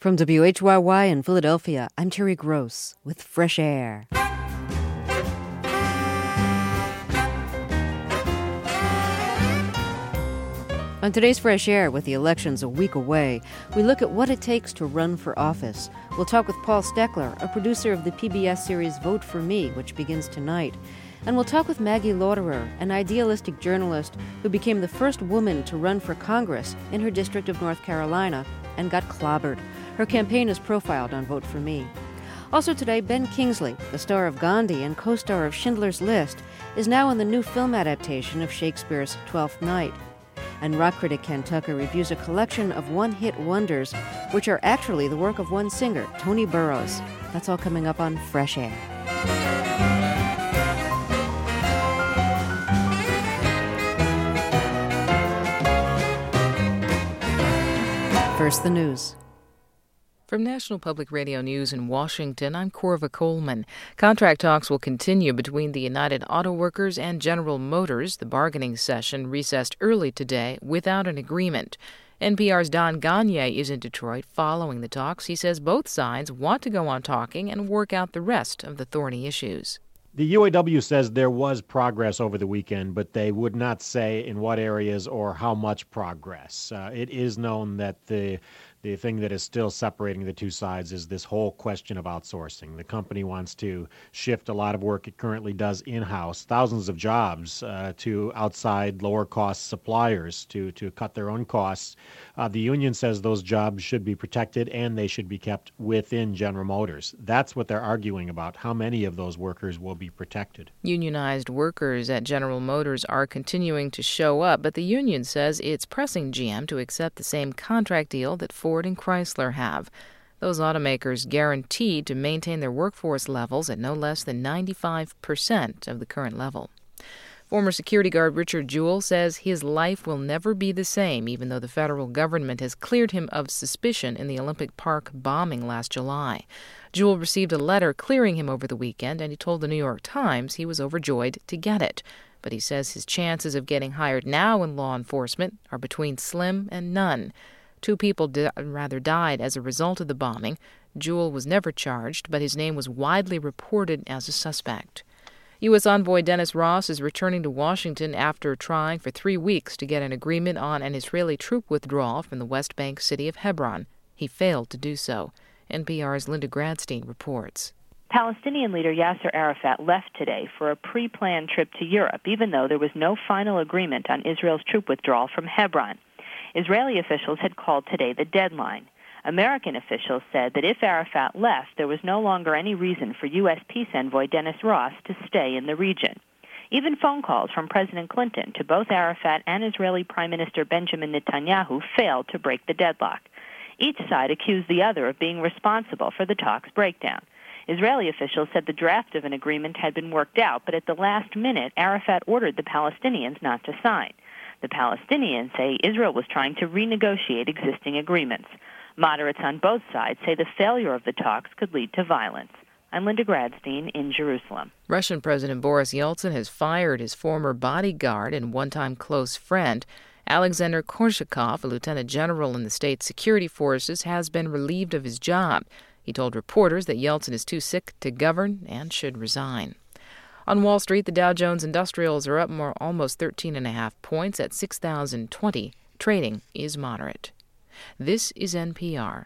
From WHYY in Philadelphia, I'm Terry Gross with Fresh Air. On today's Fresh Air, with the elections a week away, we look at what it takes to run for office. We'll talk with Paul Steckler, a producer of the PBS series Vote for Me, which begins tonight. And we'll talk with Maggie Lauderer, an idealistic journalist who became the first woman to run for Congress in her district of North Carolina and got clobbered. Her campaign is profiled on Vote for Me. Also today, Ben Kingsley, the star of Gandhi and co-star of Schindler's List, is now in the new film adaptation of Shakespeare's Twelfth Night. And rock critic Ken Tucker reviews a collection of one-hit wonders, which are actually the work of one singer, Tony Burrows. That's all coming up on Fresh Air. First, the news. From National Public Radio News in Washington, I'm Corva Coleman. Contract talks will continue between the United Auto Workers and General Motors. The bargaining session recessed early today without an agreement. NPR's Don Gagné is in Detroit following the talks. He says both sides want to go on talking and work out the rest of the thorny issues. The UAW says there was progress over the weekend, but they would not say in what areas or how much progress. It is known that the thing that is still separating the two sides is this whole question of outsourcing. The company wants to shift a lot of work it currently does in-house, thousands of jobs, to outside lower-cost suppliers to cut their own costs. The union says those jobs should be protected and they should be kept within General Motors. That's what they're arguing about, how many of those workers will be protected. Unionized workers at General Motors are continuing to show up, but the union says it's pressing GM to accept the same contract deal that Ford and Chrysler have. Those automakers guaranteed to maintain their workforce levels at no less than 95% of the current level. Former security guard Richard Jewell says his life will never be the same, even though the federal government has cleared him of suspicion in the Olympic Park bombing last July. Jewell received a letter clearing him over the weekend, and he told the New York Times he was overjoyed to get it. But he says his chances of getting hired now in law enforcement are between slim and none. 2 people died as a result of the bombing. Jewell was never charged, but his name was widely reported as a suspect. U.S. Envoy Dennis Ross is returning to Washington after trying for 3 weeks to get an agreement on an Israeli troop withdrawal from the West Bank city of Hebron. He failed to do so. NPR's Linda Gradstein reports. Palestinian leader Yasser Arafat left today for a pre-planned trip to Europe, even though there was no final agreement on Israel's troop withdrawal from Hebron. Israeli officials had called today the deadline. American officials said that if Arafat left, there was no longer any reason for U.S. peace envoy Dennis Ross to stay in the region. Even phone calls from President Clinton to both Arafat and Israeli Prime Minister Benjamin Netanyahu failed to break the deadlock. Each side accused the other of being responsible for the talks' breakdown. Israeli officials said the draft of an agreement had been worked out, but at the last minute, Arafat ordered the Palestinians not to sign. The Palestinians say Israel was trying to renegotiate existing agreements. Moderates on both sides say the failure of the talks could lead to violence. I'm Linda Gradstein in Jerusalem. Russian President Boris Yeltsin has fired his former bodyguard and one-time close friend. Alexander Korshakov, a lieutenant general in the state's security forces, has been relieved of his job. He told reporters that Yeltsin is too sick to govern and should resign. On Wall Street, the Dow Jones Industrials are up almost 13.5 points at 6,020. Trading is moderate. This is NPR.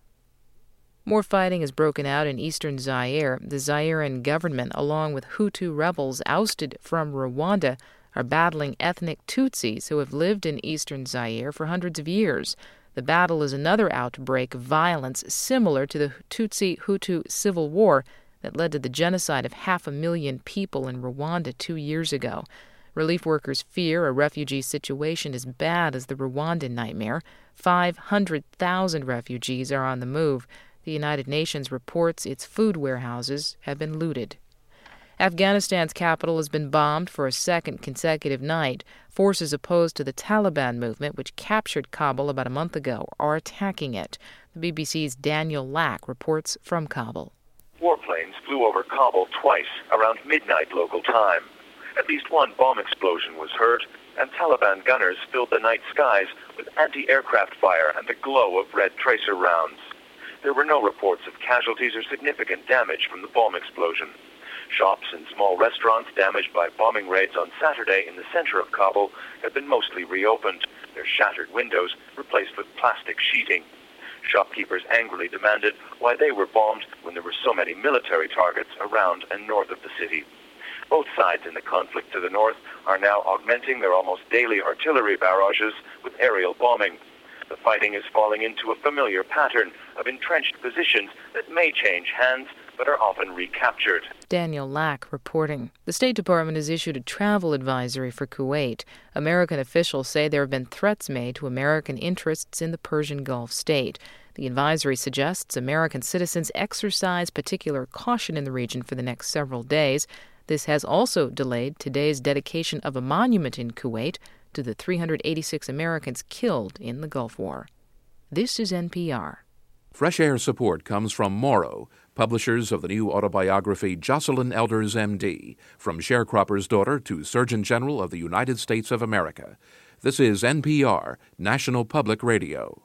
More fighting has broken out in eastern Zaire. The Zairean government, along with Hutu rebels ousted from Rwanda, are battling ethnic Tutsis who have lived in eastern Zaire for hundreds of years. The battle is another outbreak of violence similar to the Tutsi-Hutu civil war that led to the genocide of 500,000 people in Rwanda 2 years ago. Relief workers fear a refugee situation as bad as the Rwandan nightmare. 500,000 refugees are on the move. The United Nations reports its food warehouses have been looted. Afghanistan's capital has been bombed for a second consecutive night. Forces opposed to the Taliban movement, which captured Kabul about a month ago, are attacking it. The BBC's Daniel Lack reports from Kabul. Warplanes flew over Kabul twice around midnight local time. At least one bomb explosion was heard, and Taliban gunners filled the night skies with anti-aircraft fire and the glow of red tracer rounds. there were no reports of casualties or significant damage from the bomb explosion. Shops and small restaurants damaged by bombing raids on Saturday in the center of Kabul have been mostly reopened, their shattered windows replaced with plastic sheeting. Shopkeepers angrily demanded why they were bombed when there were so many military targets around and north of the city. Both sides in the conflict to the north are now augmenting their almost daily artillery barrages with aerial bombing. The fighting is falling into a familiar pattern of entrenched positions that may change hands but are often recaptured. Daniel Lack reporting. The State Department has issued a travel advisory for Kuwait. American officials say there have been threats made to American interests in the Persian Gulf state. The advisory suggests American citizens exercise particular caution in the region for the next several days. This has also delayed today's dedication of a monument in Kuwait to the 386 Americans killed in the Gulf War. This is NPR. Fresh Air support comes from Morrow, publishers of the new autobiography Jocelyn Elders, M.D., From Sharecropper's Daughter to Surgeon General of the United States of America. This is NPR, National Public Radio.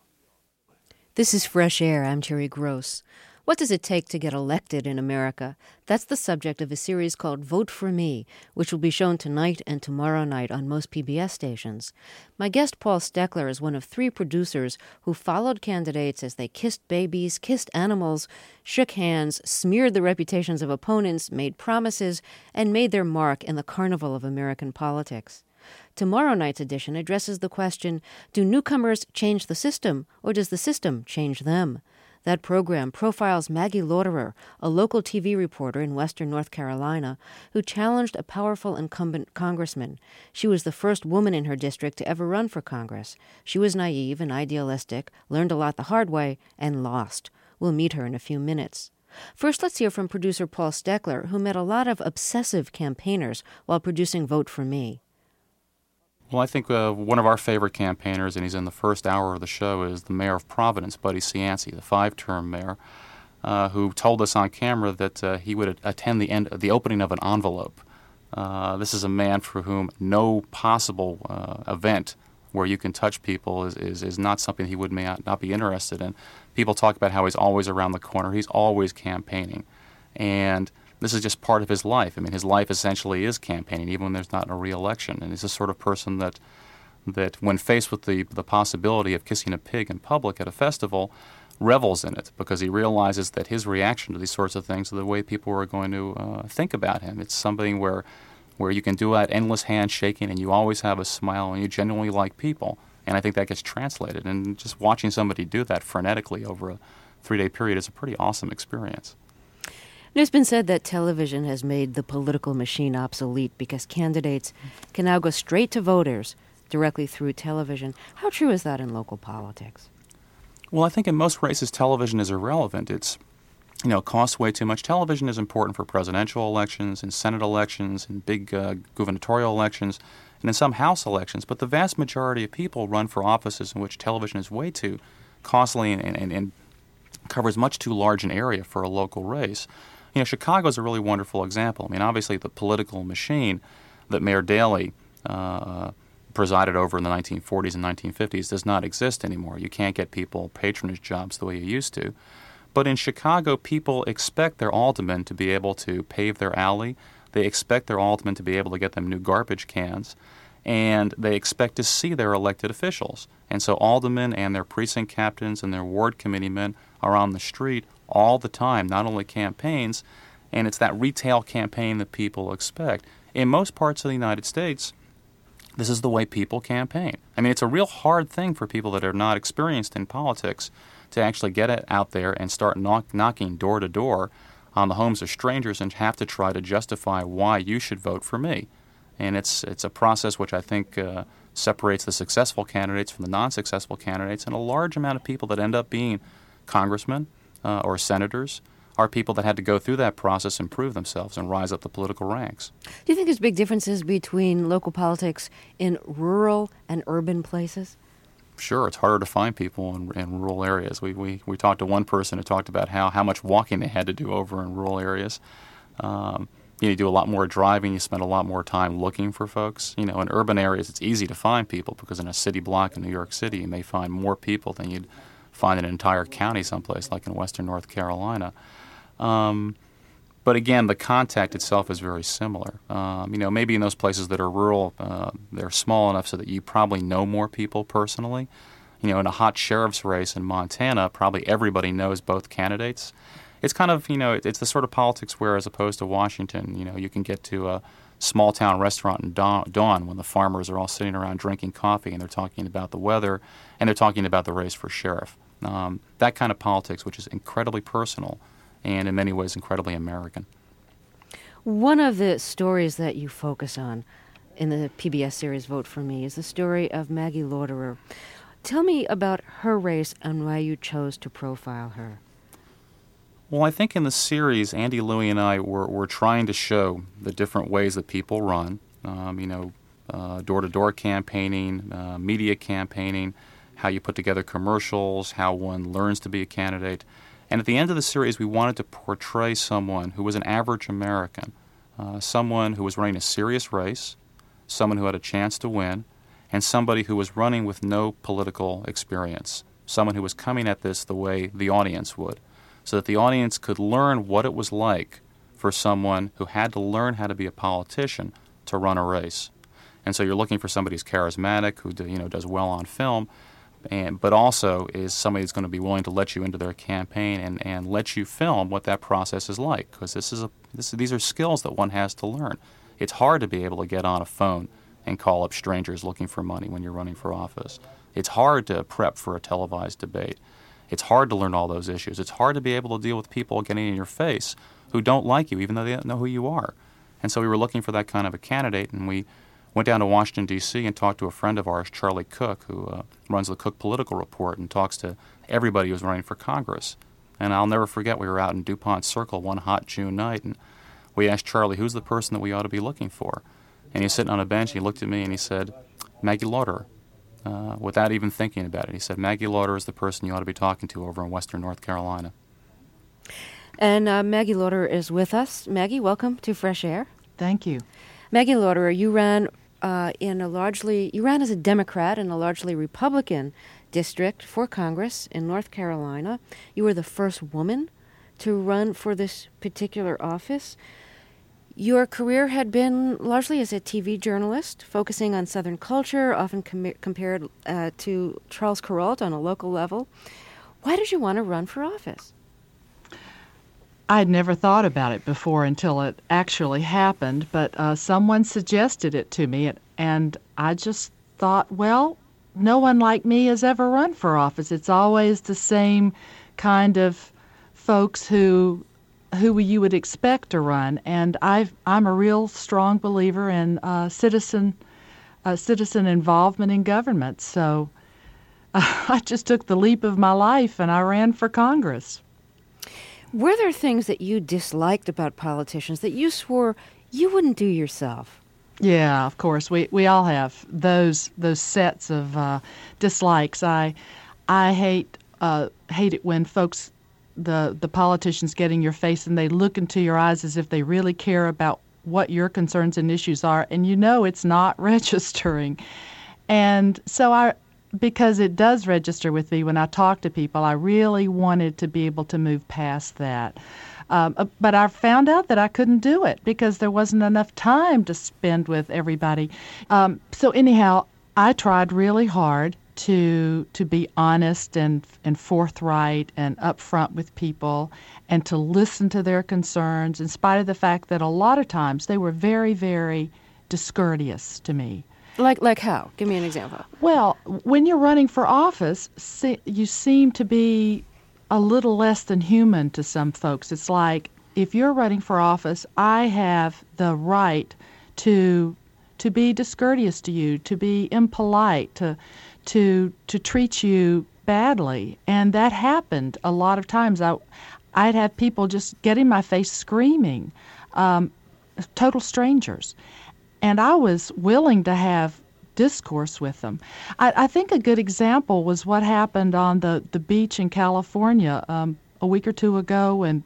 This is Fresh Air. I'm Terry Gross. What does it take to get elected in America? That's the subject of a series called Vote for Me, which will be shown tonight and tomorrow night on most PBS stations. My guest, Paul Steckler, is one of 3 producers who followed candidates as they kissed babies, kissed animals, shook hands, smeared the reputations of opponents, made promises, and made their mark in the carnival of American politics. Tomorrow night's edition addresses the question, do newcomers change the system, or does the system change them? That program profiles Maggie Lauderer, a local TV reporter in western North Carolina, who challenged a powerful incumbent congressman. She was the first woman in her district to ever run for Congress. She was naive and idealistic, learned a lot the hard way, and lost. We'll meet her in a few minutes. First, let's hear from producer Paul Steckler, who met a lot of obsessive campaigners while producing Vote for Me. Well, I think one of our favorite campaigners, and he's in the first hour of the show, is the mayor of Providence, Buddy Cianci, the 5-term mayor, who told us on camera that he would attend the opening of an envelope. This is a man for whom no possible event where you can touch people is not something he would not be interested in. People talk about how he's always around the corner. He's always campaigning. And this is just part of his life. I mean, his life essentially is campaigning, even when there's not a re-election. And he's the sort of person that when faced with the possibility of kissing a pig in public at a festival, revels in it because he realizes that his reaction to these sorts of things are the way people are going to think about him. It's something where you can do that endless handshaking and you always have a smile and you genuinely like people. And I think that gets translated. And just watching somebody do that frenetically over a 3-day period is a pretty awesome experience. It's been said that television has made the political machine obsolete because candidates can now go straight to voters directly through television. How true is that in local politics? Well, I think in most races, television is irrelevant. It costs way too much. Television is important for presidential elections, and Senate elections, and big gubernatorial elections, and in some House elections. But the vast majority of people run for offices in which television is way too costly and covers much too large an area for a local race. Chicago is a really wonderful example. I mean, obviously the political machine that Mayor Daley presided over in the 1940s and 1950s does not exist anymore. You can't get people patronage jobs the way you used to. But in Chicago, people expect their aldermen to be able to pave their alley. They expect their aldermen to be able to get them new garbage cans. And they expect to see their elected officials. And so aldermen and their precinct captains and their ward committeemen are on the street all the time, not only campaigns, and it's that retail campaign that people expect. In most parts of the United States, this is the way people campaign. I mean, it's a real hard thing for people that are not experienced in politics to actually get it out there and start knocking door to door on the homes of strangers and have to try to justify why you should vote for me. And it's a process which I think separates the successful candidates from the non-successful candidates, and a large amount of people that end up being congressmen or senators are people that had to go through that process and prove themselves and rise up the political ranks. Do you think there's big differences between local politics in rural and urban places? Sure, it's harder to find people in rural areas. We talked to one person who talked about how much walking they had to do over in rural areas. You do a lot more driving. You spend a lot more time looking for folks. In urban areas, it's easy to find people because in a city block in New York City, you may find more people than you'd find an entire county someplace like in western North Carolina. But again, the contact itself is very similar. Maybe in those places that are rural, they're small enough so that you probably know more people personally. In a hot sheriff's race in Montana, probably everybody knows both candidates. It's kind of, it's the sort of politics where, as opposed to Washington, you can get to a small-town restaurant in dawn when the farmers are all sitting around drinking coffee and they're talking about the weather and they're talking about the race for sheriff. That kind of politics, which is incredibly personal and in many ways incredibly American. One of the stories that you focus on in the PBS series Vote for Me is the story of Maggie Lauderer. Tell me about her race and why you chose to profile her. Well, I think in the series, Andy Louie and I were trying to show the different ways that people run, door-to-door campaigning, media campaigning, how you put together commercials, how one learns to be a candidate. And at the end of the series, we wanted to portray someone who was an average American, someone who was running a serious race, someone who had a chance to win, and somebody who was running with no political experience, someone who was coming at this the way the audience would, so that the audience could learn what it was like for someone who had to learn how to be a politician to run a race. And so you're looking for somebody who's charismatic, who does well on film, but also is somebody who's going to be willing to let you into their campaign and let you film what that process is like, because these are skills that one has to learn. It's hard to be able to get on a phone and call up strangers looking for money when you're running for office. It's hard to prep for a televised debate. It's hard to learn all those issues. It's hard to be able to deal with people getting in your face who don't like you, even though they don't know who you are. And so we were looking for that kind of a candidate, and we went down to Washington, D.C. and talked to a friend of ours, Charlie Cook, who runs the Cook Political Report and talks to everybody who's running for Congress. And I'll never forget, we were out in DuPont Circle one hot June night, and we asked Charlie, who's the person that we ought to be looking for? And he's sitting on a bench, and he looked at me and he said, Maggie Lauderer, without even thinking about it. He said, Maggie Lauderer is the person you ought to be talking to over in western North Carolina. And Maggie Lauderer is with us. Maggie, welcome to Fresh Air. Thank you. Maggie Lauderer, you ran as a Democrat in a largely Republican district for Congress in North Carolina. You were the first woman to run for this particular office. Your career had been largely as a TV journalist, focusing on Southern culture, often compared to Charles Kuralt on a local level. Why did you want to run for office? I had never thought about it before until it actually happened, but someone suggested it to me, and I just thought, well, no one like me has ever run for office. It's always the same kind of folks who you would expect to run, and I'm a real strong believer in citizen involvement in government. So I just took the leap of my life and I ran for Congress. Were there things that you disliked about politicians that you swore you wouldn't do yourself? Yeah, of course. We all have those sets of dislikes. I hate it when folks, the politicians get in your face and they look into your eyes as if they really care about what your concerns and issues are, and it's not registering. And so because it does register with me when I talk to people, I really wanted to be able to move past that. But I found out that I couldn't do it because there wasn't enough time to spend with everybody. So anyhow, I tried really hard to be honest and forthright and upfront with people and to listen to their concerns, in spite of the fact that a lot of times they were very, very discourteous to me. Like how? Give me an example. Well, when you're running for office, you seem to be a little less than human to some folks. It's like, if you're running for office, I have the right to be discourteous to you, to be impolite, to treat you badly. And that happened a lot of times. I'd have people just get in my face screaming, total strangers. And I was willing to have discourse with them. I think a good example was what happened on the beach in California a week or two ago when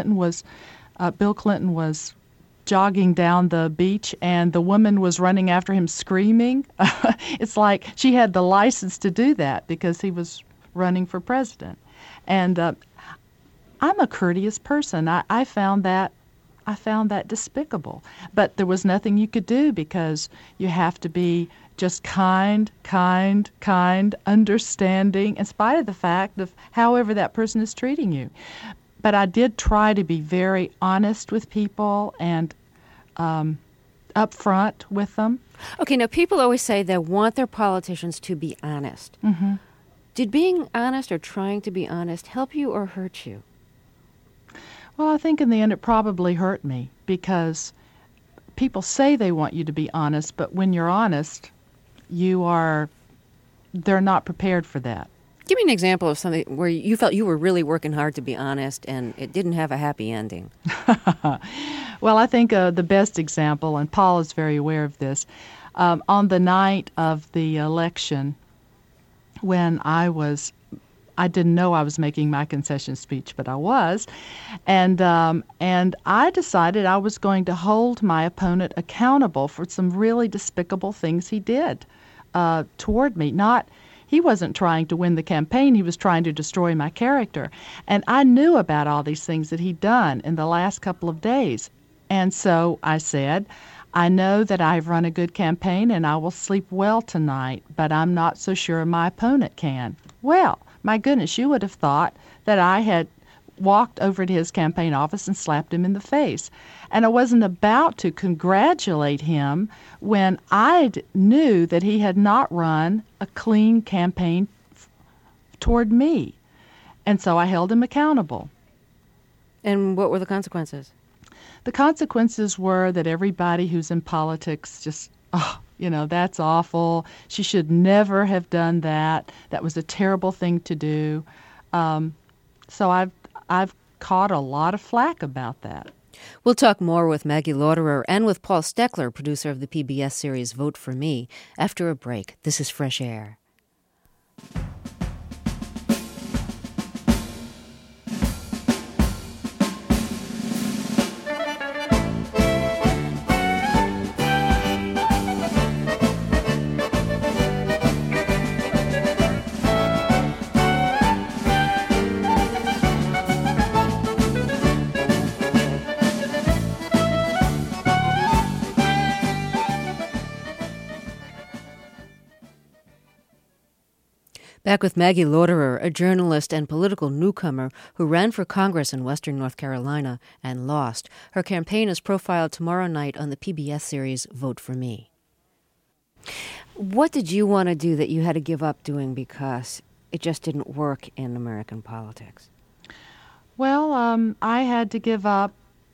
Bill Clinton was jogging down the beach and the woman was running after him screaming. It's like she had the license to do that because he was running for president. And I'm a courteous person. I found that despicable. But there was nothing you could do because you have to be just kind, understanding, in spite of the fact of however that person is treating you. But I did try to be very honest with people and upfront with them. Okay, now people always say they want their politicians to be honest. Mm-hmm. Did being honest or trying to be honest help you or hurt you? Well, I think in the end it probably hurt me because people say they want you to be honest, but when you're honest, they're not prepared for that. Give me an example of something where you felt you were really working hard to be honest and it didn't have a happy ending. Well, I think the best example, and Paul is very aware of this, on the night of the election when I didn't know I was making my concession speech, but I was, and I decided I was going to hold my opponent accountable for some really despicable things he did toward me. He wasn't trying to win the campaign, he was trying to destroy my character. And I knew about all these things that he'd done in the last couple of days. And so I said, I know that I've run a good campaign and I will sleep well tonight, but I'm not so sure my opponent can. Well, my goodness, you would have thought that I had walked over to his campaign office and slapped him in the face. And I wasn't about to congratulate him when I knew that he had not run a clean campaign toward me. And so I held him accountable. And what were the consequences? The consequences were that everybody who's in politics just, that's awful. She should never have done that. That was a terrible thing to do. So I've caught a lot of flack about that. We'll talk more with Maggie Lauderer and with Paul Steckler, producer of the PBS series Vote for Me, after a break. This is Fresh Air. Back with Maggie Lauderer, a journalist and political newcomer who ran for Congress in western North Carolina and lost. Her campaign is profiled tomorrow night on the PBS series Vote for Me. What did you want to do that you had to give up doing because it just didn't work in American politics? Well, I had to give up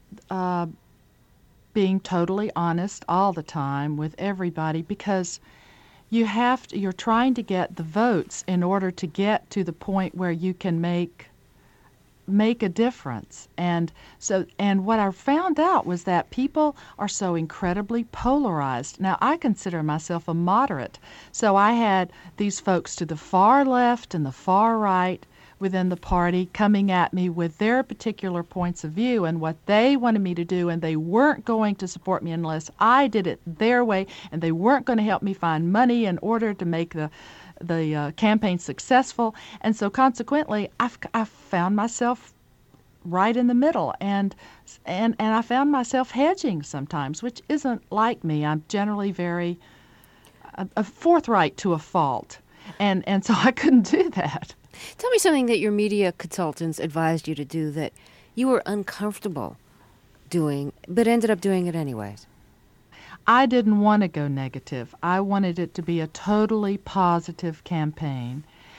being totally honest all the time with everybody because you're trying to get the votes in order to get to the point where you can make a difference. And what I found out was that people are so incredibly polarized. Now, I consider myself a moderate, so I had these folks to the far left and the far right within the party coming at me with their particular points of view and what they wanted me to do, and they weren't going to support me unless I did it their way, and they weren't going to help me find money in order to make the campaign successful. And so consequently, I found myself right in the middle, and I found myself hedging sometimes, which isn't like me. I'm generally very forthright to a fault, and so I couldn't do that. Tell me something that your media consultants advised you to do that you were uncomfortable doing, but ended up doing it anyways. I didn't want to go negative. I wanted it to be a totally positive campaign.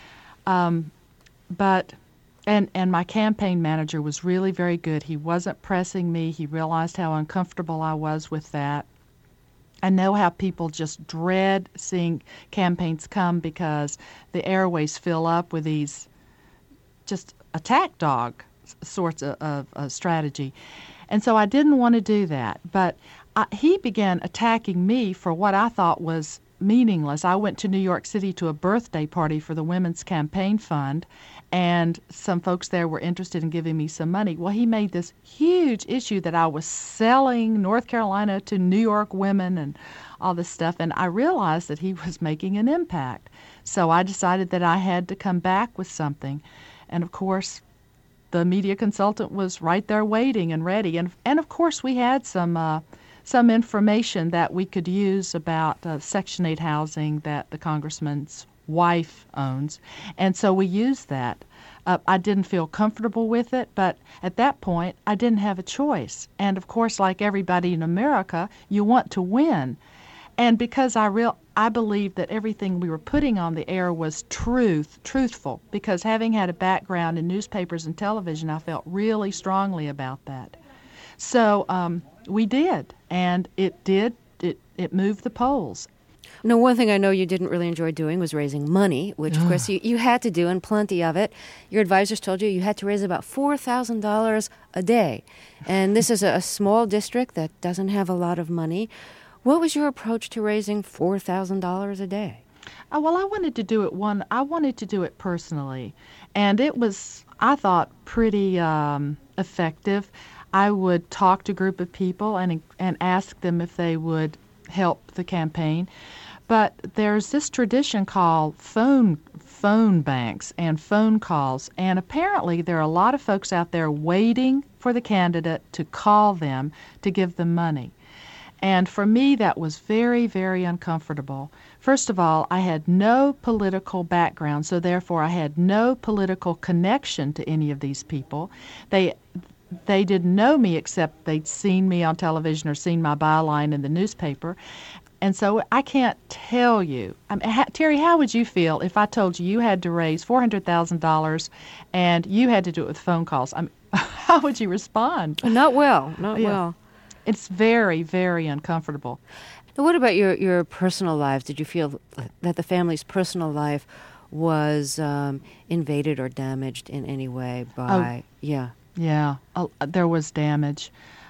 But my campaign manager was really very good. He wasn't pressing me. He realized how uncomfortable I was with that. I know how people just dread seeing campaigns come because the airways fill up with these just attack dog sorts of strategy. And so I didn't want to do that. But he began attacking me for what I thought was meaningless. I went to New York City to a birthday party for the Women's Campaign Fund, and some folks there were interested in giving me some money. Well, he made this huge issue that I was selling North Carolina to New York women and all this stuff, and I realized that he was making an impact. So I decided that I had to come back with something. And of course, the media consultant was right there waiting and ready. And of course, we had some information that we could use about Section 8 housing that the congressman's wife owns. And so we used that. I didn't feel comfortable with it, but at that point, I didn't have a choice. And of course, like everybody in America, you want to win. And because I believe that everything we were putting on the air was truthful, because having had a background in newspapers and television, I felt really strongly about that. So we did, and it moved the polls. Now, one thing I know you didn't really enjoy doing was raising money, which, of course, you had to do, and plenty of it. Your advisors told you had to raise about $4,000 a day. And this is a small district that doesn't have a lot of money. What was your approach to raising $4,000 a day? Well, I wanted to do it personally, and it was, I thought, pretty effective. I would talk to a group of people and ask them if they would help the campaign. But there's this tradition called phone banks and phone calls, and apparently there are a lot of folks out there waiting for the candidate to call them to give them money. And for me, that was very, very uncomfortable. First of all, I had no political background, so therefore I had no political connection to any of these people. They didn't know me except they'd seen me on television or seen my byline in the newspaper. And so I can't tell you. Terry, how would you feel if I told you had to raise $400,000 and you had to do it with phone calls? How would you respond? Not well. Well. It's very, very uncomfortable. Now, what about your personal lives? Did you feel that the family's personal life was invaded or damaged in any way by... Yeah, there was damage.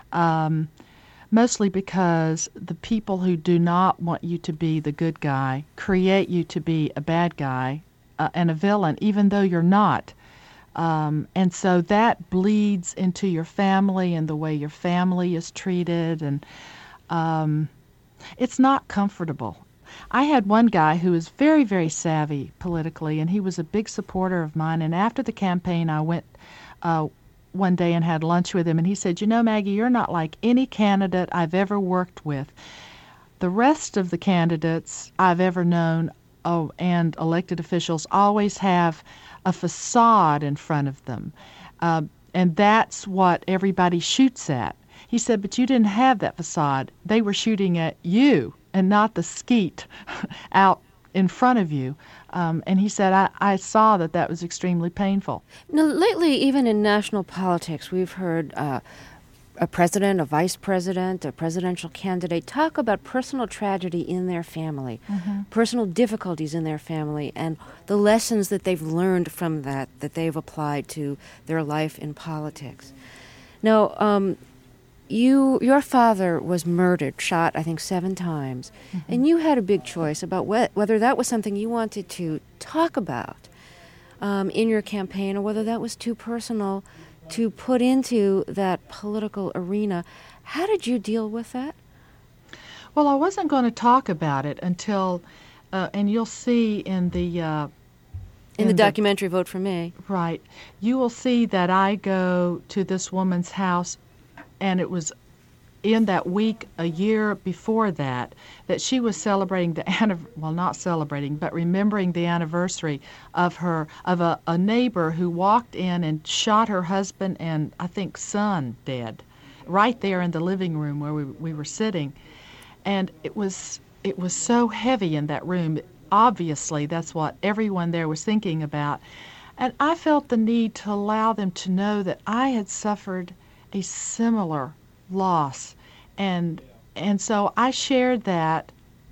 Mostly because the people who do not want you to be the good guy create you to be a bad guy and a villain, even though you're not. And so that bleeds into your family and the way your family is treated, and it's not comfortable. I had one guy who was very, very savvy politically, and he was a big supporter of mine. And after the campaign, I went one day and had lunch with him, and he said, "You know, Maggie, you're not like any candidate I've ever worked with. The rest of the candidates I've ever known, and elected officials, always have a facade in front of them, and that's what everybody shoots at." He said, "But you didn't have that facade. They were shooting at you and not the skeet out in front of you." And he said, I saw that was extremely painful. Now, lately, even in national politics, we've heard a president, a vice president, a presidential candidate talk about personal tragedy in their family, personal difficulties in their family, and the lessons that they've learned from that they've applied to their life in politics. Now, your father was murdered, shot, I think, 7 times, and you had a big choice about whether that was something you wanted to talk about in your campaign, or whether that was too personal to put into that political arena. How did you deal with that? Well, I wasn't going to talk about it until, and you'll see in the documentary Vote for Me. Right. You will see that I go to this woman's house, and it was in that week a year before that she was celebrating remembering the anniversary of a neighbor who walked in and shot her husband and I think son dead, right there in the living room where we were sitting. And it was so heavy in that room. Obviously, that's what everyone there was thinking about. And I felt the need to allow them to know that I had suffered a similar loss. And so I shared that,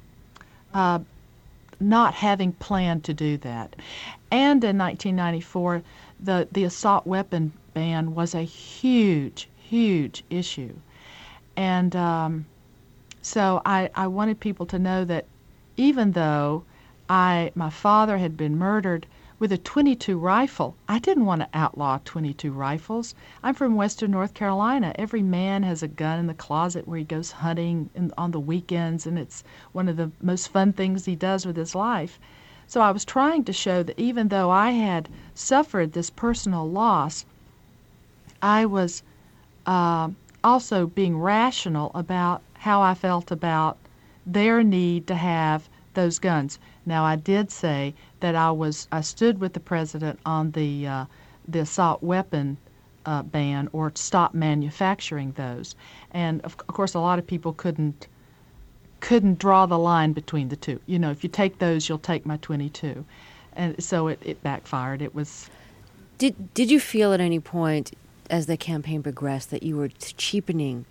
not having planned to do that. And in 1994, the assault weapon ban was a huge, huge issue. And so I wanted people to know that even though my father had been murdered with a .22 rifle, I didn't want to outlaw .22 rifles. I'm from Western North Carolina. Every man has a gun in the closet where he goes hunting on the weekends, and it's one of the most fun things he does with his life. So I was trying to show that even though I had suffered this personal loss, I was also being rational about how I felt about their need to have those guns. Now, I did say that I stood with the president on the assault weapon ban, or stop manufacturing those. And of course, a lot of people couldn't draw the line between the two. You know, if you take those, you'll take my .22. And so it backfired. It was. Did you feel at any point as the campaign progressed that you were cheapening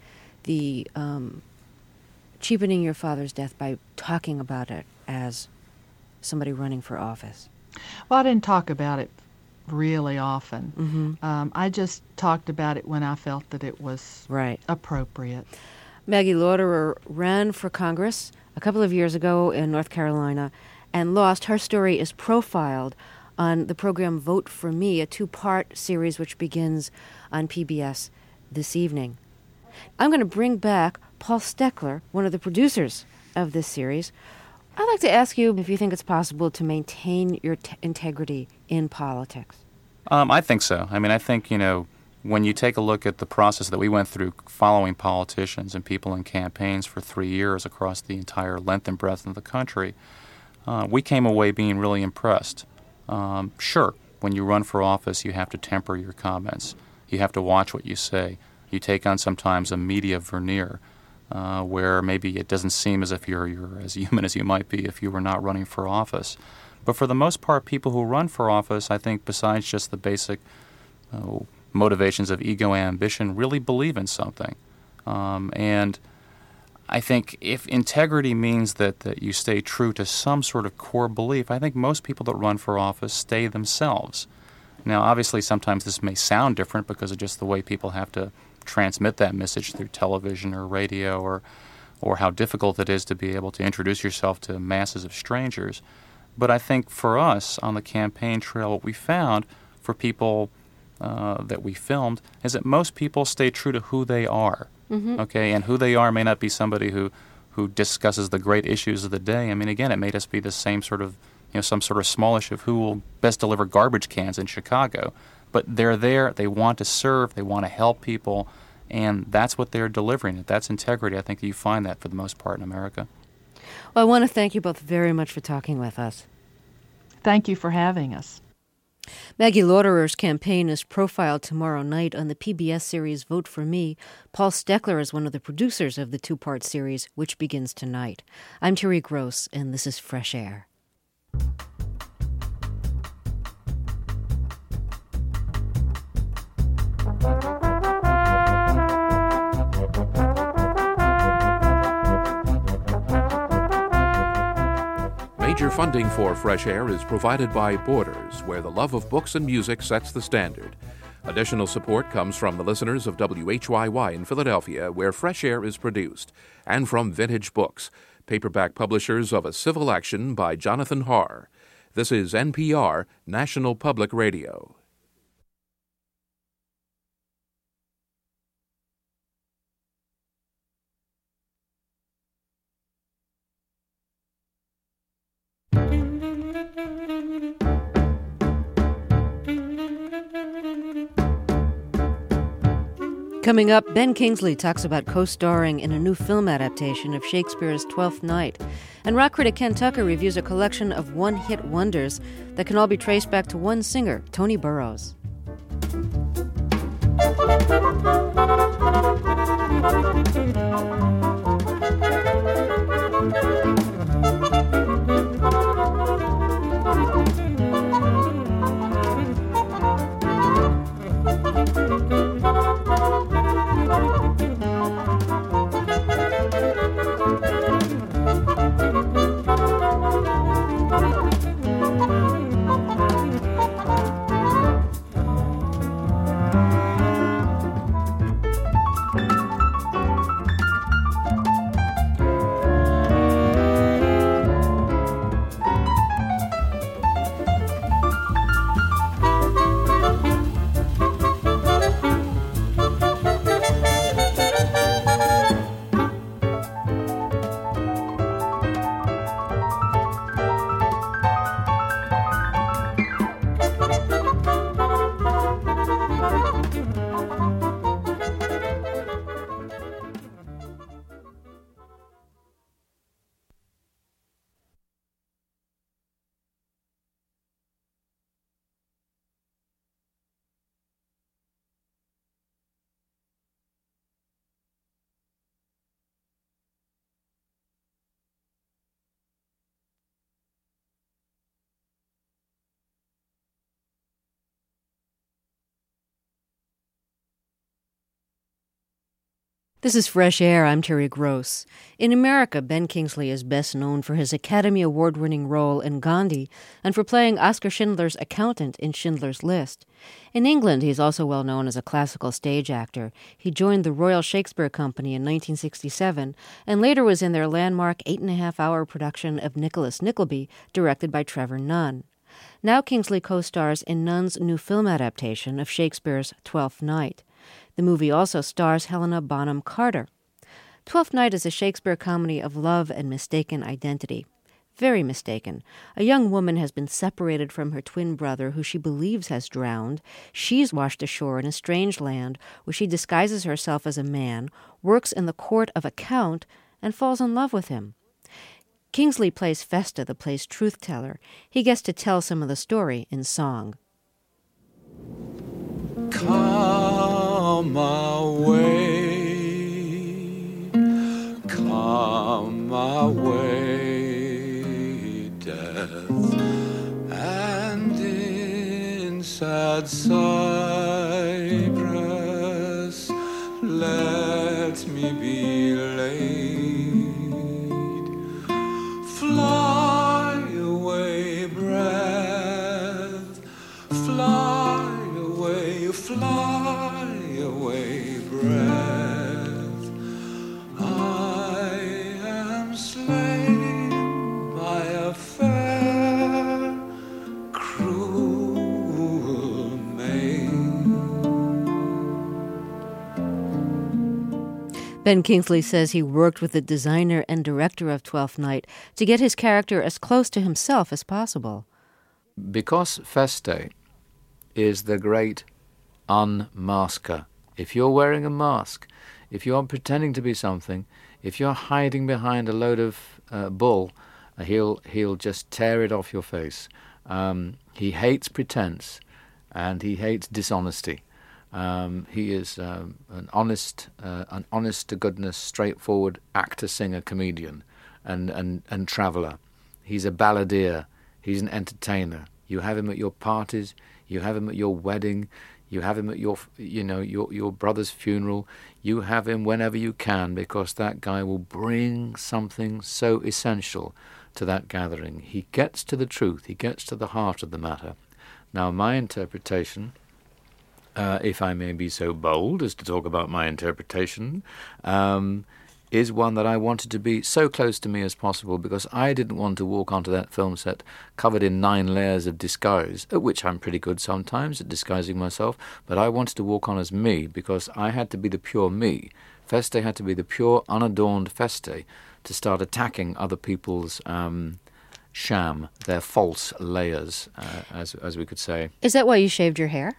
your father's death by talking about it as somebody running for office? Well, I didn't talk about it really often. Mm-hmm. I just talked about it when I felt that it was appropriate. Maggie Lauderer ran for Congress a couple of years ago in North Carolina and lost. Her story is profiled on the program Vote for Me, a 2-part series which begins on PBS this evening. I'm going to bring back Paul Steckler, one of the producers of this series. I'd like to ask you if you think it's possible to maintain your integrity in politics. I think so. I mean, I think, when you take a look at the process that we went through following politicians and people in campaigns for 3 years across the entire length and breadth of the country, we came away being really impressed. Sure, when you run for office, you have to temper your comments. You have to watch what you say. You take on sometimes a media veneer where maybe it doesn't seem as if you're as human as you might be if you were not running for office. But for the most part, people who run for office, I think besides just the basic motivations of ego and ambition, really believe in something. And I think if integrity means that you stay true to some sort of core belief, I think most people that run for office stay themselves. Now, obviously, sometimes this may sound different because of just the way people have to transmit that message through television or radio, or how difficult it is to be able to introduce yourself to masses of strangers. But I think for us on the campaign trail, what we found for people that we filmed is that most people stay true to who they are. Mm-hmm. Okay, and who they are may not be somebody who discusses the great issues of the day. I mean, again, it made us be the same sort of, some sort of small issue of who will best deliver garbage cans in Chicago. But they're there, they want to serve, they want to help people, and that's what they're delivering. If that's integrity, I think that you find that for the most part in America. Well, I want to thank you both very much for talking with us. Thank you for having us. Maggie Lauderer's campaign is profiled tomorrow night on the PBS series Vote for Me. Paul Steckler is one of the producers of the 2-part series, which begins tonight. I'm Terry Gross, and this is Fresh Air. Major funding for Fresh Air is provided by Borders, where the love of books and music sets the standard. Additional support comes from the listeners of WHYY in Philadelphia, where Fresh Air is produced, and from Vintage Books, paperback publishers of A Civil Action by Jonathan Harr. This is NPR, National Public Radio. Coming up, Ben Kingsley talks about co-starring in a new film adaptation of Shakespeare's Twelfth Night. And rock critic Ken Tucker reviews a collection of one-hit wonders that can all be traced back to one singer, Tony Burrows. This is Fresh Air. I'm Terry Gross. In America, Ben Kingsley is best known for his Academy Award-winning role in Gandhi and for playing Oskar Schindler's accountant in Schindler's List. In England, he's also well known as a classical stage actor. He joined the Royal Shakespeare Company in 1967 and later was in their landmark 8.5-hour production of Nicholas Nickleby, directed by Trevor Nunn. Now Kingsley co-stars in Nunn's new film adaptation of Shakespeare's Twelfth Night. The movie also stars Helena Bonham Carter. Twelfth Night is a Shakespeare comedy of love and mistaken identity. Very mistaken. A young woman has been separated from her twin brother, who she believes has drowned. She's washed ashore in a strange land where she disguises herself as a man, works in the court of a count, and falls in love with him. Kingsley plays Festa, the play's truth-teller. He gets to tell some of the story in song. Come away, death, and in sad cypress let me be laid. Fly away, breath, fly away, breath. I am slain by a fair, cruel maid. Ben Kingsley says he worked with the designer and director of Twelfth Night to get his character as close to himself as possible. Because Feste is the great unmasker. If you're wearing a mask, if you're pretending to be something, if you're hiding behind a load of bull, he'll just tear it off your face. He hates pretense, and he hates dishonesty. He is an honest-to-goodness, straightforward actor, singer, comedian, and traveller. He's a balladeer. He's an entertainer. You have him at your parties. You have him at your wedding. You have him at your brother's funeral. You have him whenever you can, because that guy will bring something so essential to that gathering. He gets to the truth. He gets to the heart of the matter. Now, my interpretation, if I may be so bold as to talk about my interpretation, is one that I wanted to be so close to me as possible, because I didn't want to walk onto that film set covered in 9 layers of disguise, at which I'm pretty good sometimes at disguising myself, but I wanted to walk on as me, because I had to be the pure me. Feste had to be the pure, unadorned Feste to start attacking other people's sham, their false layers, as we could say. Is that why you shaved your hair?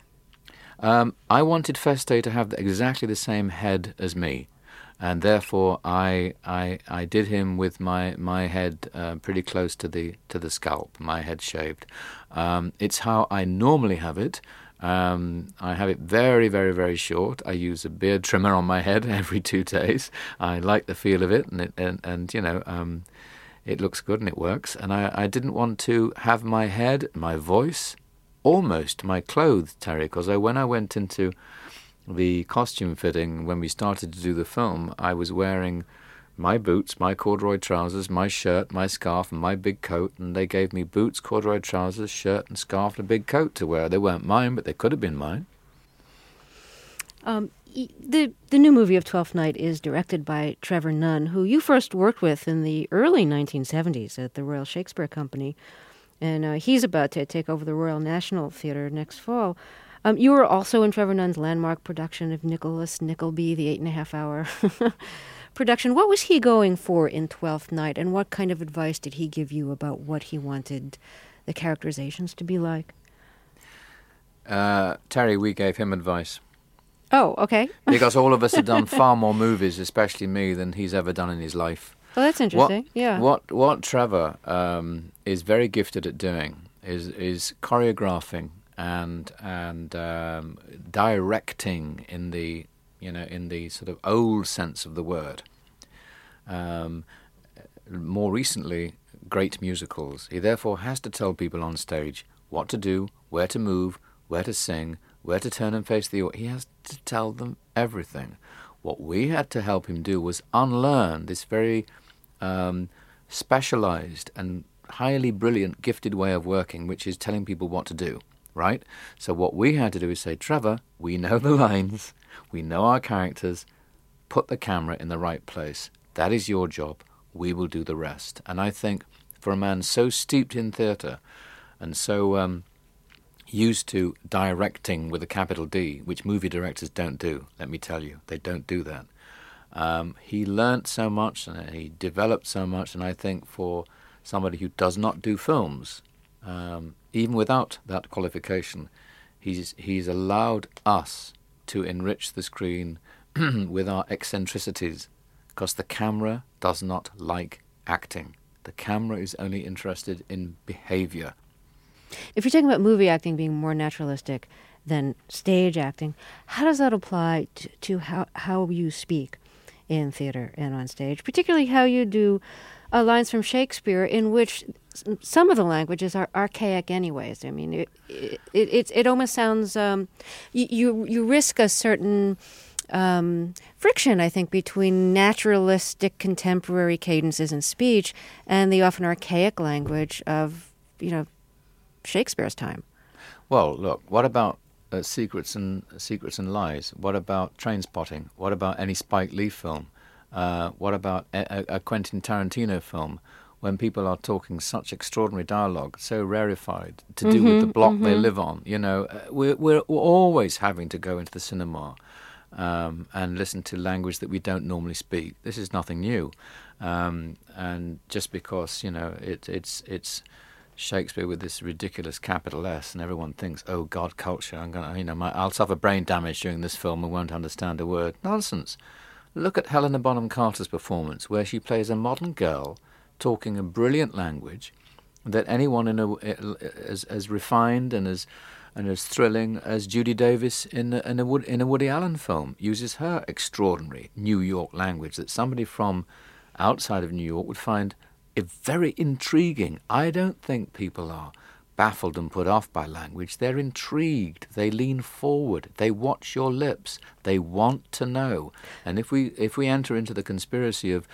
I wanted Feste to have exactly the same head as me. And therefore, I did him with my head pretty close to the scalp, my head shaved. It's how I normally have it. I have it very, very, very short. I use a beard trimmer on my head every 2 days. I like the feel of it, and it looks good and it works. And I didn't want to have my head, my voice, almost my clothes, Terry, because when I went into the costume fitting, when we started to do the film, I was wearing my boots, my corduroy trousers, my shirt, my scarf, and my big coat, and they gave me boots, corduroy trousers, shirt, and scarf, and a big coat to wear. They weren't mine, but they could have been mine. The new movie of Twelfth Night is directed by Trevor Nunn, who you first worked with in the early 1970s at the Royal Shakespeare Company, and he's about to take over the Royal National Theatre next fall. You were also in Trevor Nunn's landmark production of Nicholas Nickleby, the 8.5-hour production. What was he going for in Twelfth Night, and what kind of advice did he give you about what he wanted the characterizations to be like? Terry, we gave him advice. Oh, okay. Because all of us have done far more movies, especially me, than he's ever done in his life. Well, that's interesting. What Trevor is very gifted at doing is choreographing and directing in the sort of old sense of the word. More recently, great musicals. He therefore has to tell people on stage what to do, where to move, where to sing, where to turn and face the audience. He has to tell them everything. What we had to help him do was unlearn this very specialized and highly brilliant, gifted way of working, which is telling people what to do, right? So what we had to do is say, Trevor, we know the lines, we know our characters, put the camera in the right place. That is your job. We will do the rest. And I think for a man so steeped in theatre and so used to directing with a capital D, which movie directors don't do, let me tell you, they don't do that. He learnt so much and he developed so much, and I think for somebody who does not do films, even without that qualification, he's allowed us to enrich the screen with our eccentricities, because the camera does not like acting. The camera is only interested in behavior. If you're talking about movie acting being more naturalistic than stage acting, how does that apply to how you speak in theater and on stage, particularly how you do lines from Shakespeare, in which some of the languages are archaic anyways? I mean, it almost sounds, you risk a certain friction, I think, between naturalistic contemporary cadences in speech and the often archaic language of, Shakespeare's time. Well, look, what about Secrets and Lies? What about Trainspotting? What about any Spike Lee film? What about a Quentin Tarantino film? When people are talking such extraordinary dialogue, so rarefied, to do with the block they live on, we're always having to go into the cinema and listen to language that we don't normally speak. This is nothing new, and just because it's Shakespeare with this ridiculous capital S, and everyone thinks, "Oh God, culture! I'll suffer brain damage during this film and won't understand a word." Nonsense. Look at Helena Bonham Carter's performance, where she plays a modern girl talking a brilliant language that anyone as refined and as thrilling as Judy Davis in a Woody Allen film uses her extraordinary New York language that somebody from outside of New York would find very intriguing. I don't think people are baffled and put off by language. They're intrigued. They lean forward. They watch your lips. They want to know. And if we enter into the conspiracy of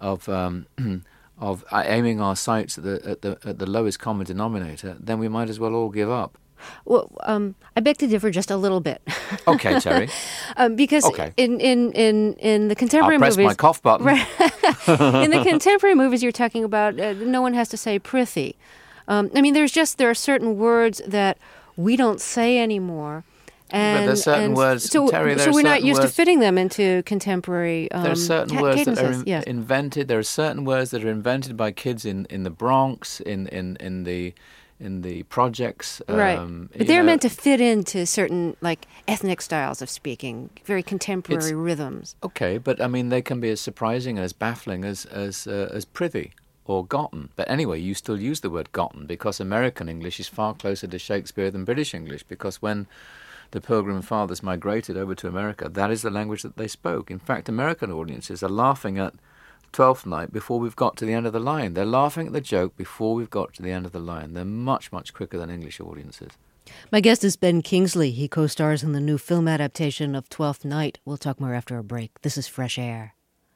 aiming our sights at the lowest common denominator, then we might as well all give up. Well, I beg to differ just a little bit. Okay, Terry. Because in the contemporary movies, I'll press my cough button. In the contemporary movies you're talking about, no one has to say prithee. There are certain words that we don't say anymore. But there's certain words, Terry. So we're not used to fitting them into contemporary. There are certain words cadences. that are invented. There are certain words that are invented by kids in the Bronx, in the projects. Right. But they're meant to fit into certain ethnic styles of speaking, very contemporary rhythms. Okay, but they can be as surprising and as baffling as prithee or gotten. But anyway, you still use the word gotten because American English is far closer to Shakespeare than British English, because when the Pilgrim Fathers migrated over to America, that is the language that they spoke. In fact, American audiences are laughing at Twelfth Night before we've got to the end of the line. They're laughing at the joke before we've got to the end of the line. They're much, much quicker than English audiences. My guest is Ben Kingsley. He co-stars in the new film adaptation of Twelfth Night. We'll talk more after a break. This is Fresh Air.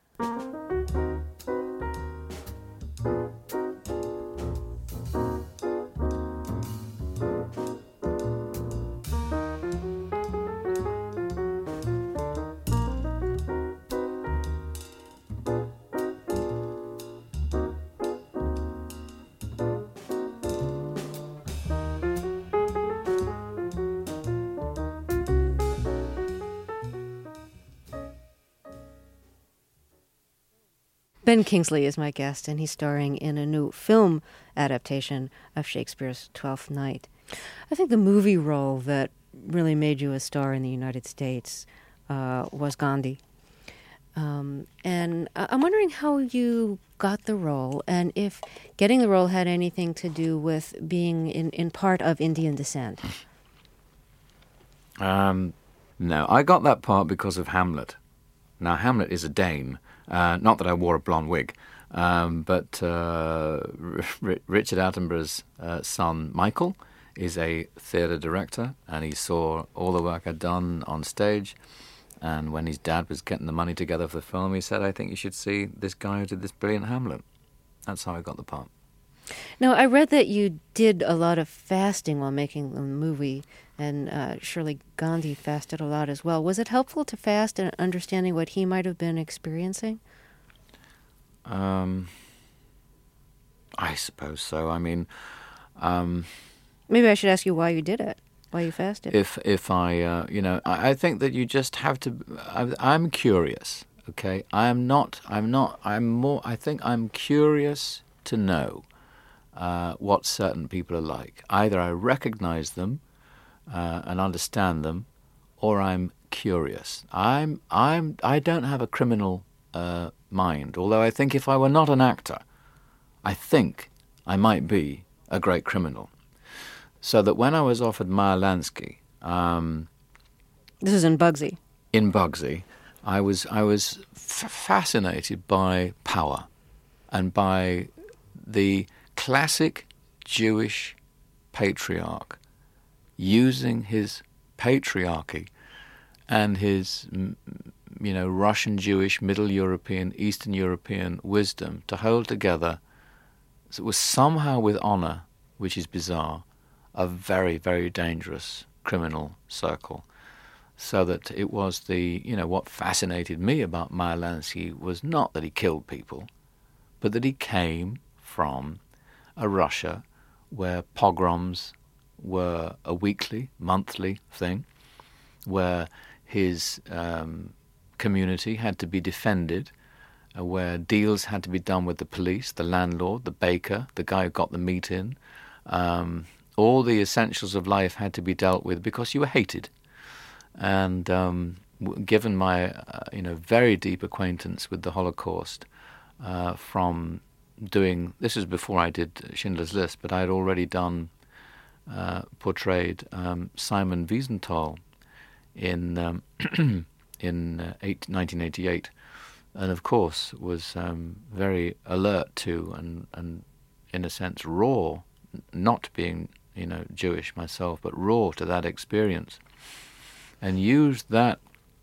Ben Kingsley is my guest, and he's starring in a new film adaptation of Shakespeare's Twelfth Night. I think the movie role that really made you a star in the United States was Gandhi. And I'm wondering how you got the role, and if getting the role had anything to do with being in part of Indian descent. No, I got that part because of Hamlet. Now, Hamlet is a Dane. Not that I wore a blonde wig, but Richard Attenborough's son, Michael, is a theatre director, and he saw all the work I'd done on stage, And when his dad was getting the money together for the film, he said, I think you should see this guy who did this brilliant Hamlet. That's how I got the part. Now, I read that you did a lot of fasting while making the movie, and Shirley Gandhi fasted a lot as well. Was it helpful to fast in understanding what he might have been experiencing? I suppose so. I mean... Maybe I should ask you why you did it, why you fasted. If I, I think that you just have to... I'm curious, okay? I think I'm curious to know what certain people are like. Either I recognize them and understand them, or I'm curious. I don't have a criminal mind, although I think if I were not an actor, I think I might be a great criminal. So that when I was offered Meyer Lansky, this is in Bugsy. In Bugsy, I was fascinated by power and by the classic Jewish patriarch using his patriarchy and his, Russian Jewish, Middle European, Eastern European wisdom to hold together. So it was somehow with honor, which is bizarre, a very, very dangerous criminal circle. So that it was what fascinated me about Meyer Lansky was not that he killed people, but that he came from a Russia where pogroms were a weekly, monthly thing, where his community had to be defended, where deals had to be done with the police, the landlord, the baker, the guy who got the meat in. All the essentials of life had to be dealt with because you were hated. And given my very deep acquaintance with the Holocaust from doing, this was before I did Schindler's List, but I had already portrayed Simon Wiesenthal in 1988, and of course was very alert to and in a sense raw, not being Jewish myself, but raw to that experience, and used that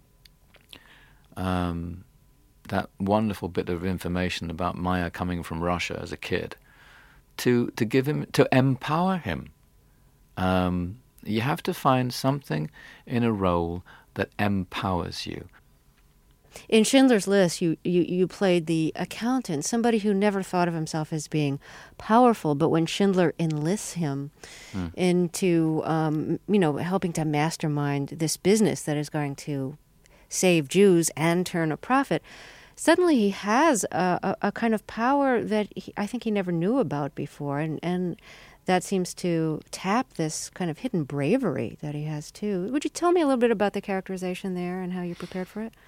that wonderful bit of information about Meyer coming from Russia as a kid to give him, to empower him. You have to find something in a role that empowers you. In Schindler's List, you played the accountant, somebody who never thought of himself as being powerful, but when Schindler enlists him into, helping to mastermind this business that is going to save Jews and turn a profit, suddenly he has a kind of power that I think he never knew about before, and that seems to tap this kind of hidden bravery that he has too. Would you tell me a little bit about the characterization there and how you prepared for it?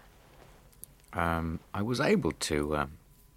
I was able to,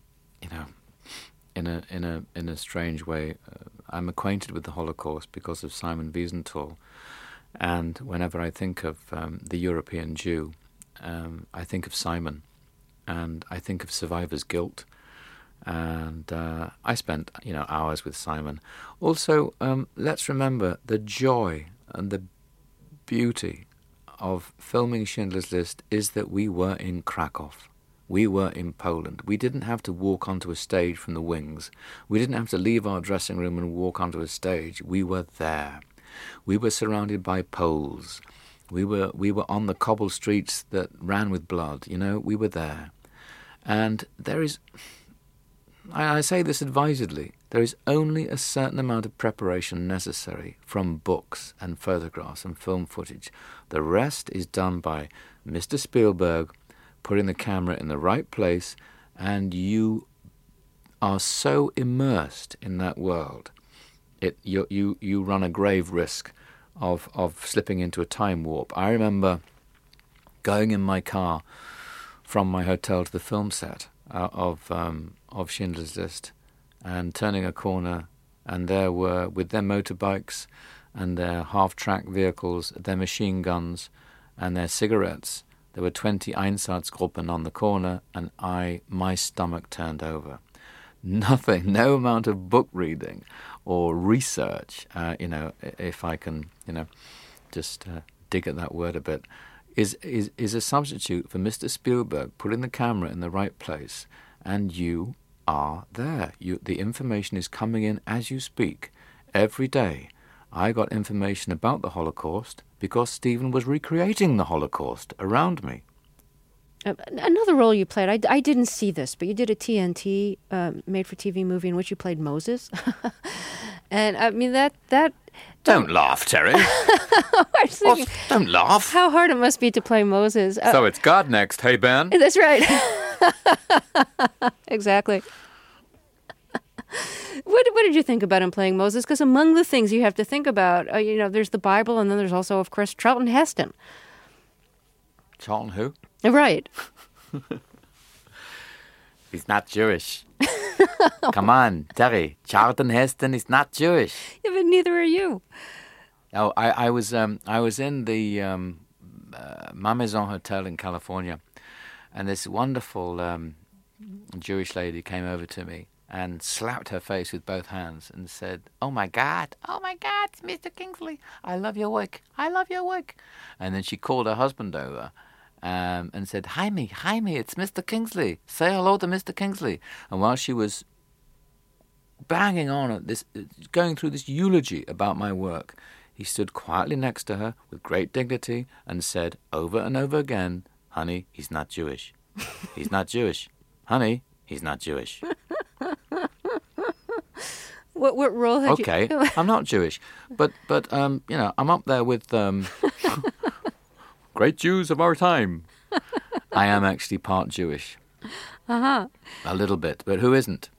in a strange way, I'm acquainted with the Holocaust because of Simon Wiesenthal, and whenever I think of the European Jew, I think of Simon, and I think of survivor's guilt, and I spent hours with Simon. Also, let's remember the joy and the beauty of filming Schindler's List is that we were in Krakow. We were in Poland. We didn't have to walk onto a stage from the wings. We didn't have to leave our dressing room and walk onto a stage. We were there. We were surrounded by Poles. We were on the cobble streets that ran with blood. We were there. And there is, I say this advisedly, there is only a certain amount of preparation necessary from books and photographs and film footage. The rest is done by Mr. Spielberg, putting the camera in the right place, and you are so immersed in that world. You run a grave risk of slipping into a time warp. I remember going in my car from my hotel to the film set of Schindler's List, and turning a corner, and there were, with their motorbikes and their half-track vehicles, their machine guns and their cigarettes, there were 20 Einsatzgruppen on the corner, and my stomach turned over. Nothing, no amount of book reading or research, if I can, just dig at that word a bit, is a substitute for Mr. Spielberg putting the camera in the right place, and you are there. The information is coming in as you speak. Every day I got information about the Holocaust because Stephen was recreating the Holocaust around me. Another role you played, I didn't see this, but you did a TNT made-for-TV movie in which you played Moses. And I mean, that Don't laugh, Terry. Don't laugh. How hard it must be to play Moses. So it's God next. Hey, Ben. That's right. Exactly. What did you think about him playing Moses? Because among the things you have to think about, there's the Bible, and then there's also, of course, Charlton Heston. Charlton who? Right. He's not Jewish. Come on, Terry. Charlton Heston is not Jewish. Yeah, but neither are you. Oh, I was in the Malmaison Hotel in California, and this wonderful Jewish lady came over to me and slapped her face with both hands and said, oh my God, it's Mr. Kingsley. I love your work. And then she called her husband over and said, Jaime, it's Mr. Kingsley. Say hello to Mr. Kingsley. And while she was banging on at this, going through this eulogy about my work, he stood quietly next to her with great dignity and said over and over again, honey, he's not Jewish. He's not Jewish. Honey, he's not Jewish. What role had you... Okay, I'm not Jewish, but I'm up there with great Jews of our time. I am actually part Jewish. Uh-huh. A little bit, but who isn't?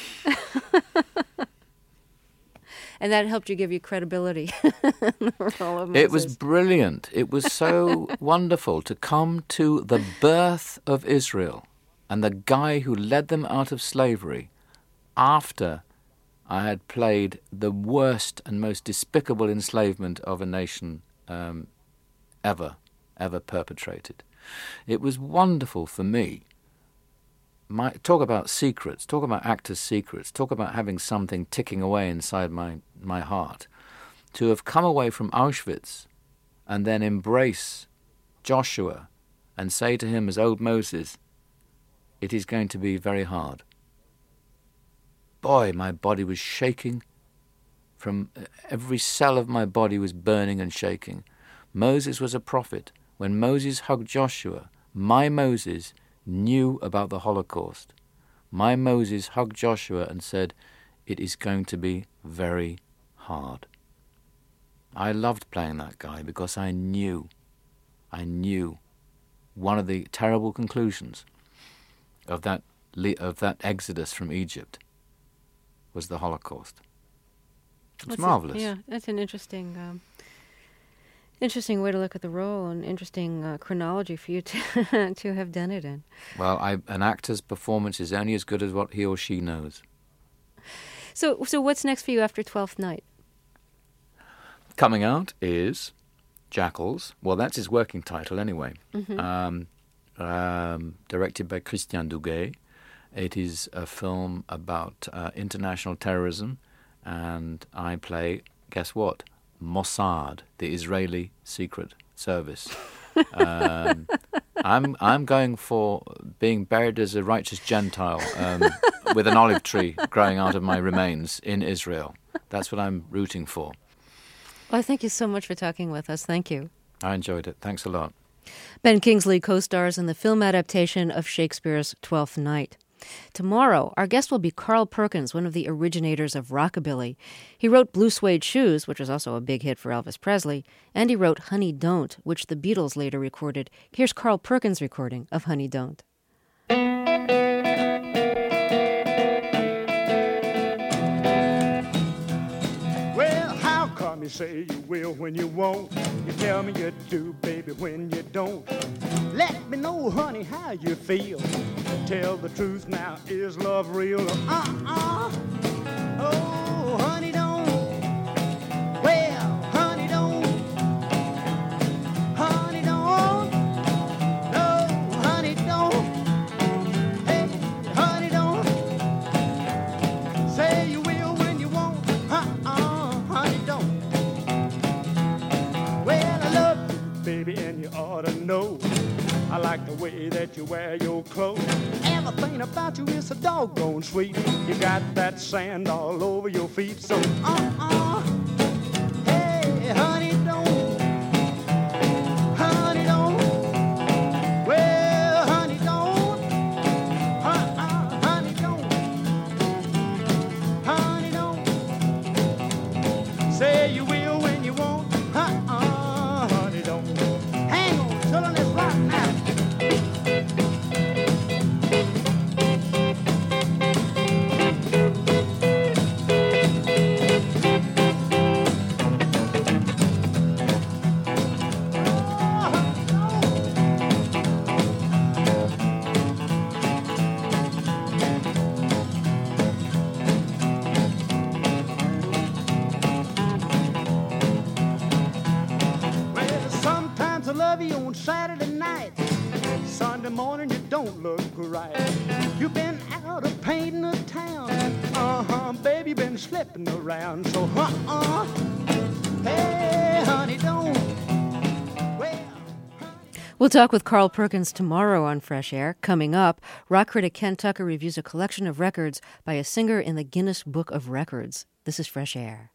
And that helped you give you credibility in the role of Moses. It was brilliant. It was so wonderful to come to the birth of Israel and the guy who led them out of slavery after I had played the worst and most despicable enslavement of a nation ever perpetrated. It was wonderful for me. Talk about secrets, talk about actors' secrets, talk about having something ticking away inside my heart. To have come away from Auschwitz and then embrace Joshua and say to him as old Moses, it is going to be very hard. Boy, my body was shaking. From every cell of my body was burning and shaking. Moses was a prophet. When Moses hugged Joshua, my Moses knew about the Holocaust. My Moses hugged Joshua and said, it is going to be very hard. I loved playing that guy because I knew one of the terrible conclusions of that exodus from Egypt was the Holocaust. It's marvelous. Yeah, that's an interesting way to look at the role, and interesting chronology for you to have done it in. Well, an actor's performance is only as good as what he or she knows. So what's next for you after Twelfth Night? Coming out is Jackals. Well, that's his working title anyway. Mm-hmm. Directed by Christian Duguay. It is a film about international terrorism, and I play, guess what? Mossad, the Israeli secret service. I'm going for being buried as a righteous Gentile with an olive tree growing out of my remains in Israel. That's what I'm rooting for. Well, thank you so much for talking with us. Thank you. I enjoyed it. Thanks a lot. Ben Kingsley co-stars in the film adaptation of Shakespeare's Twelfth Night. Tomorrow, our guest will be Carl Perkins, one of the originators of rockabilly. He wrote Blue Suede Shoes, which was also a big hit for Elvis Presley, and he wrote Honey Don't, which the Beatles later recorded. Here's Carl Perkins' recording of Honey Don't. Well, how come you say you will when you won't? You tell me you do, baby, when you don't. Let me know, honey, how you feel. Tell the truth now, is love real? Oh, honey, don't. Well, honey, don't. Honey, don't. No, honey, don't. Hey, honey, don't. Say you will when you won't. Honey, don't. Well, I love you, baby, and you ought to know. like the way that you wear your clothes. Everything about you is so doggone sweet. You got that sand all over your feet. So, hey, honey, don't. Honey, don't. Well, honey, don't. Honey, don't. Honey, don't. Say you will when you won't. Honey, don't. Hang on, children, it's right now. On Saturday night, Sunday morning you don't look right. You've been out of painting the town, baby, been slipping around. So, hey, honey, don't. We'll talk with Carl Perkins tomorrow on Fresh Air. Coming up, rock critic Ken Tucker reviews a collection of records by a singer in the Guinness Book of Records. This is Fresh Air.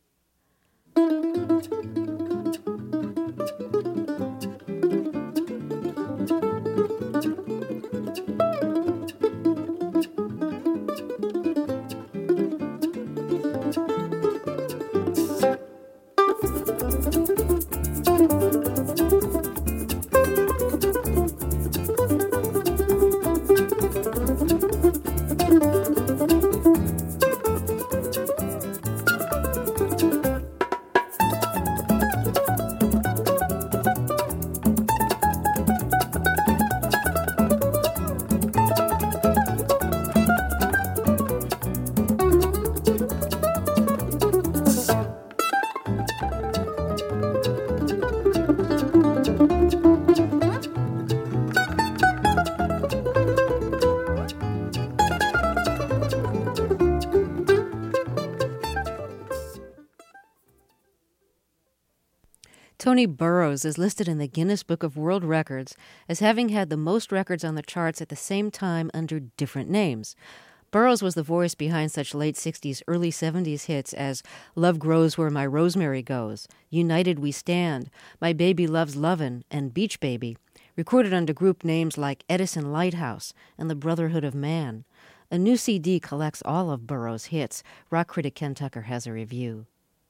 Tony Burrows is listed in the Guinness Book of World Records as having had the most records on the charts at the same time under different names. Burrows was the voice behind such late 60s, early 70s hits as Love Grows Where My Rosemary Goes, United We Stand, My Baby Loves Lovin', and Beach Baby, recorded under group names like Edison Lighthouse and the Brotherhood of Man. A new CD collects all of Burrows' hits. Rock critic Ken Tucker has a review.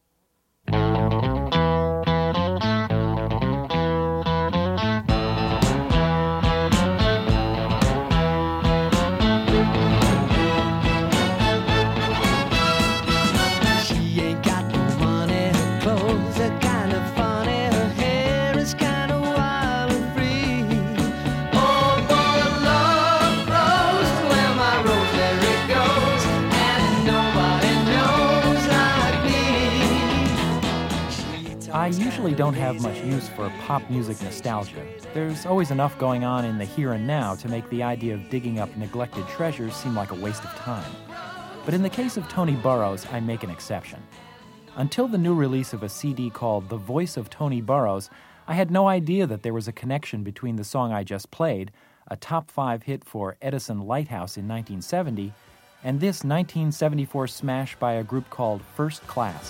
I usually don't have much use for pop music nostalgia. There's always enough going on in the here and now to make the idea of digging up neglected treasures seem like a waste of time. But in the case of Tony Burrows, I make an exception. Until the new release of a CD called The Voice of Tony Burrows, I had no idea that there was a connection between the song I just played, a top 5 hit for Edison Lighthouse in 1970, and this 1974 smash by a group called First Class.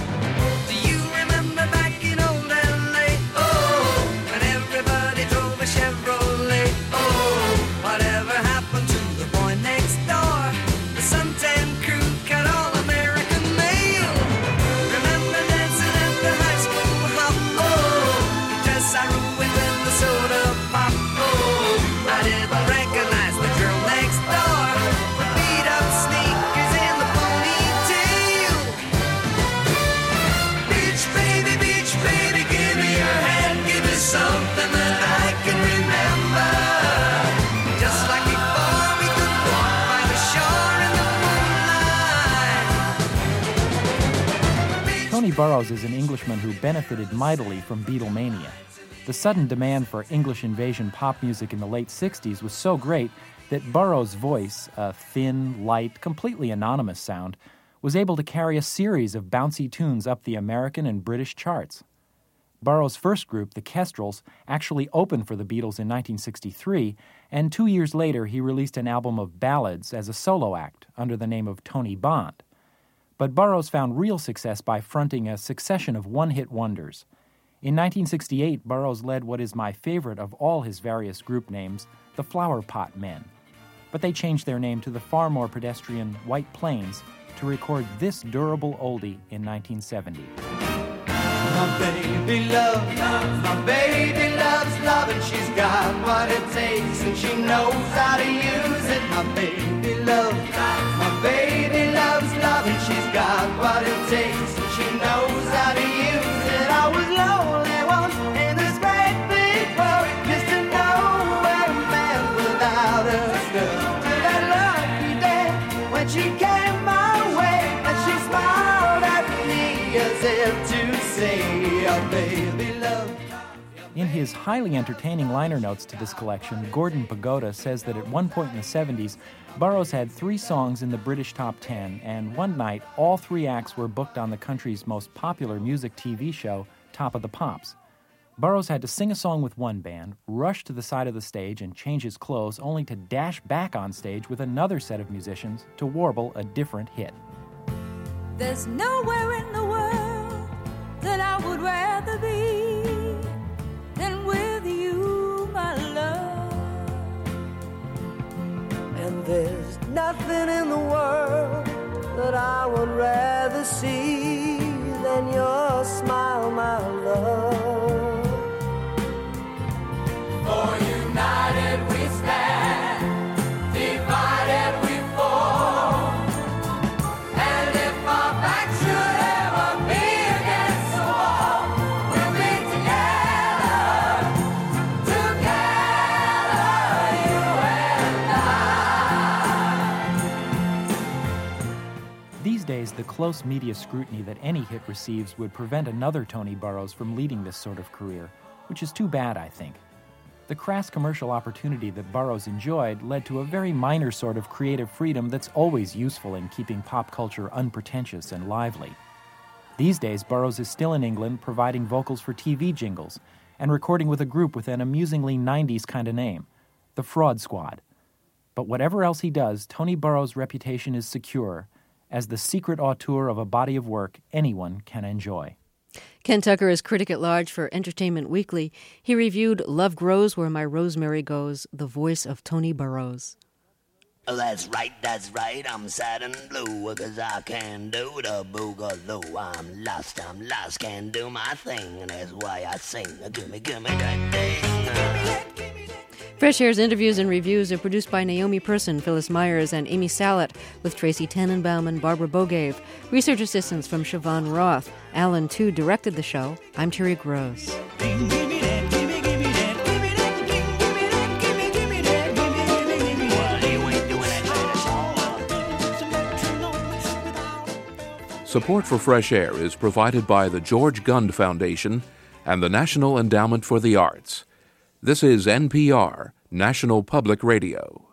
Tony Burrows is an Englishman who benefited mightily from Beatlemania. The sudden demand for English invasion pop music in the late 60s was so great that Burrows' voice, a thin, light, completely anonymous sound, was able to carry a series of bouncy tunes up the American and British charts. Burroughs' first group, the Kestrels, actually opened for the Beatles in 1963, and 2 years later he released an album of ballads as a solo act under the name of Tony Bond. But Burroughs found real success by fronting a succession of one-hit wonders. In 1968, Burroughs led what is my favorite of all his various group names, the Flower Pot Men. But they changed their name to the far more pedestrian White Plains to record this durable oldie in 1970. My baby loves love, and she's got what it takes, and she knows how to use it. My baby loves love, and she's got what it takes, and she knows how to use it. I was lonely once in this great big world, just to know where a man without her stood. Till that lucky day when she came my way, and she smiled at me as if to say, oh, baby love. In his highly entertaining liner notes to this collection, Gordon Pagoda says that at one point in the 70s, Burroughs had 3 songs in the British top 10, and one night, all 3 acts were booked on the country's most popular music TV show, Top of the Pops. Burroughs had to sing a song with one band, rush to the side of the stage and change his clothes, only to dash back on stage with another set of musicians to warble a different hit. There's nowhere in the world that I would rather be than with you, my love. And there's nothing in the world that I would rather see than your smile, my love. For united we stand, divided we fall. And if our back should ever be against the wall, we'll be together, you and I. These days, the close media scrutiny that any hit receives would prevent another Tony Burroughs from leading this sort of career, which is too bad, I think. The crass commercial opportunity that Burroughs enjoyed led to a very minor sort of creative freedom that's always useful in keeping pop culture unpretentious and lively. These days, Burroughs is still in England providing vocals for TV jingles and recording with a group with an amusingly 90s kind of name, the Fraud Squad. But whatever else he does, Tony Burroughs' reputation is secure as the secret auteur of a body of work anyone can enjoy. Ken Tucker is critic at large for Entertainment Weekly. He reviewed Love Grows Where My Rosemary Goes, the voice of Tony Burroughs. Oh, that's right, I'm sad and blue, 'cause I can't do the boogaloo. I'm lost, can't do my thing, and that's why I sing. Gimme that thing. Fresh Air's interviews and reviews are produced by Naomi Person, Phyllis Myers, and Amy Sallet, with Tracy Tannenbaum and Barbara Bogave. Research assistance from Siobhan Roth. Alan Tu directed the show. I'm Terry Gross. Support for Fresh Air is provided by the George Gund Foundation and the National Endowment for the Arts. This is NPR, National Public Radio.